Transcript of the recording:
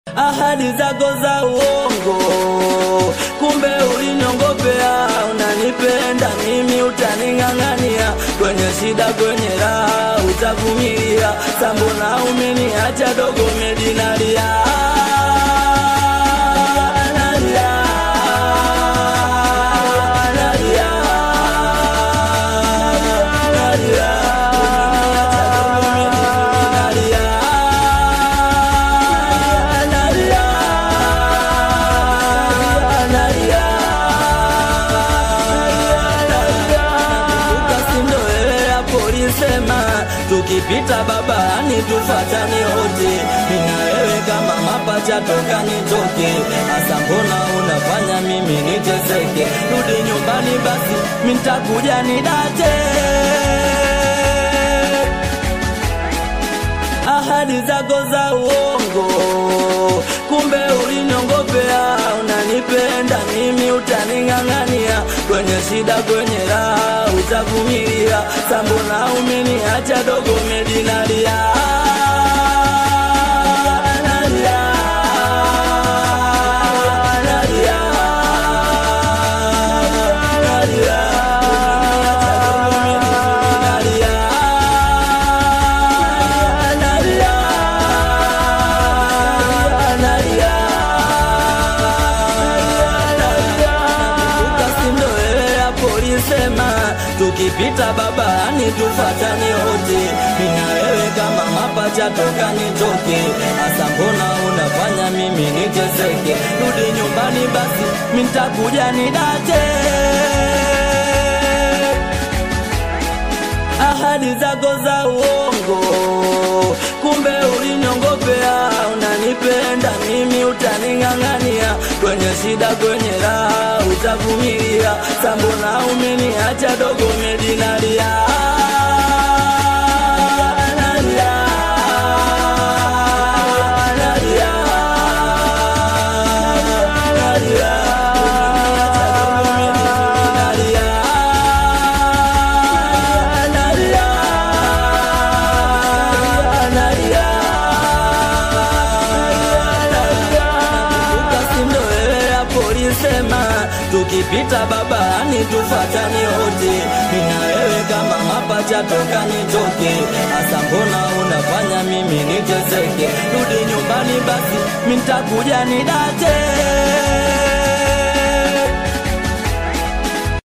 Ahadi zako za uongo, kumbe uliniongopea. Unanipenda mimi, utaning'ang'ania, kwenye shida kwenye raha utavumilia. Sambona umeniacha dogo medinalia. Tukipita babani tufatani wote, mina wewe kama mapacha toka nitoke. Asa mbona unafanya mimi niteseke? Rudi nyumbani basi, mintakuja nidate. Ahadi zako za uongo, kumbe uliniongopea. Unanipenda mimi, utaning'ang'ania, kwenye shida kwenye raha utavumilia. Sambona umeniacha dogo medinalia. Tukipita babani tufatani wote, mina wewe kama mapacha toka nitoke. Asa mbona unafanya mimi niteseke? Rudi nyumbani basi, mintakuja nidate. Ahadi zako za uongo, kumbe uliniongopea. Unanipenda mimi, utaning'ang'ania, kwenye shida kwenye raha utavumilia. Sambona umeniacha dogo medinalia. Tukipita babani tufatani wote, mina wewe kama mapacha toka nitoke. Asa mbona unafanya mimi niteseke? Rudi nyumbani basi, mintakuja nidate.